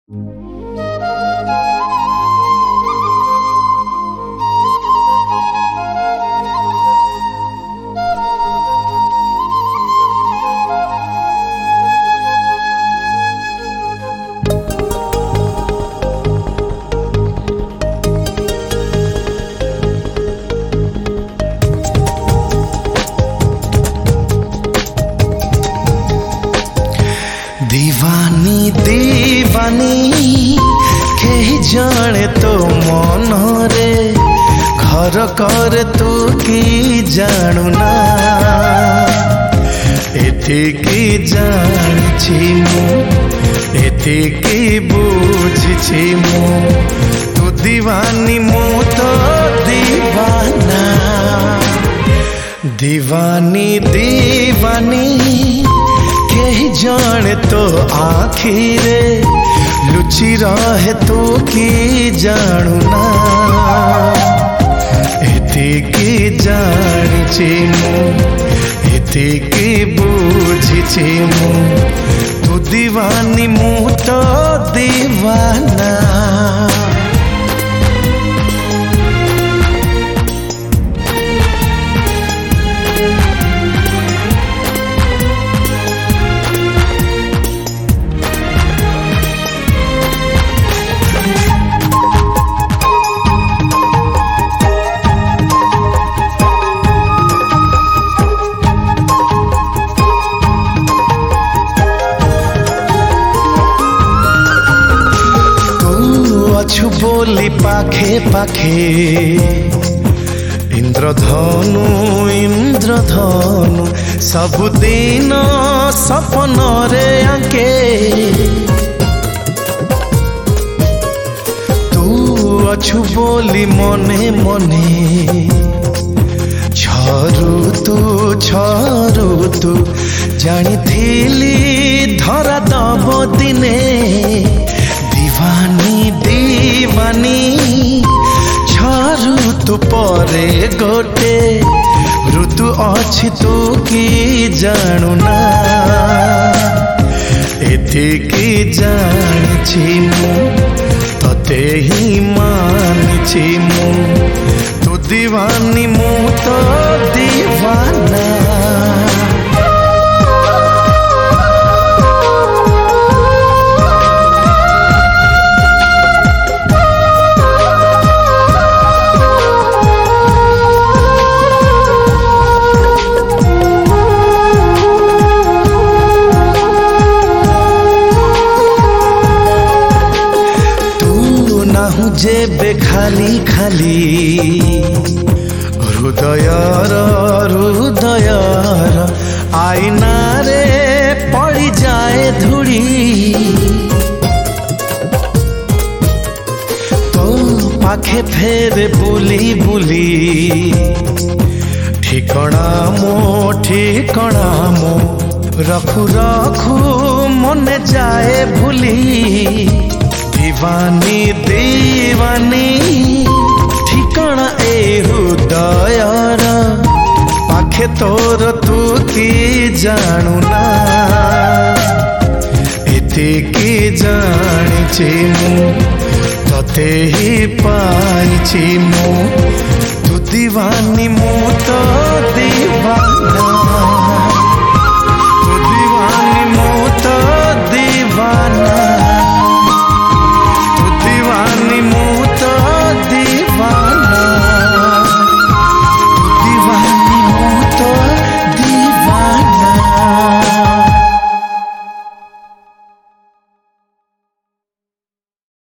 दीवानी दीवानी कही जाने तो मन रे घर कर तू की जानू ना एतिकी जानिछि मु एतिकी बुझिछि मु तू दीवानी मु तो दीवाना दीवानी दीवानी कही जाने तो आखिरे लुचि रहे तो की जानू ना एतिकी जानिछि मु एतिकी बुझिछि मु तू दीवानी मु तो दीवाना अछु बोली पाखे पाखे इंद्रधनु इंद्रधनु सबुदिन सपन रे आंके तू अछु बोली मने मने छरू तू जानी थीली धरा दब दिने दीवानी दीवानी छरू तू परे गोटे ऋतु अच्छी तू की जानू ना एतिकी जानिछि मु तते ही मानिछि मु तू दीवानी मु तो दीवाना जेबे खाली खाली हृदयर आईना रे पड़ी जाए धूड़ी तो पाखे फेरे बुली बुली ठिकणा मो रखु रखु मन जाए भूली दीवानी दीवानी ठिकाना ए हृदयर पाखे तोर तू की जानू ना एतिकी जानिछि मु तते ही पाइछि मु तू दीवानी मु तो दीवाना।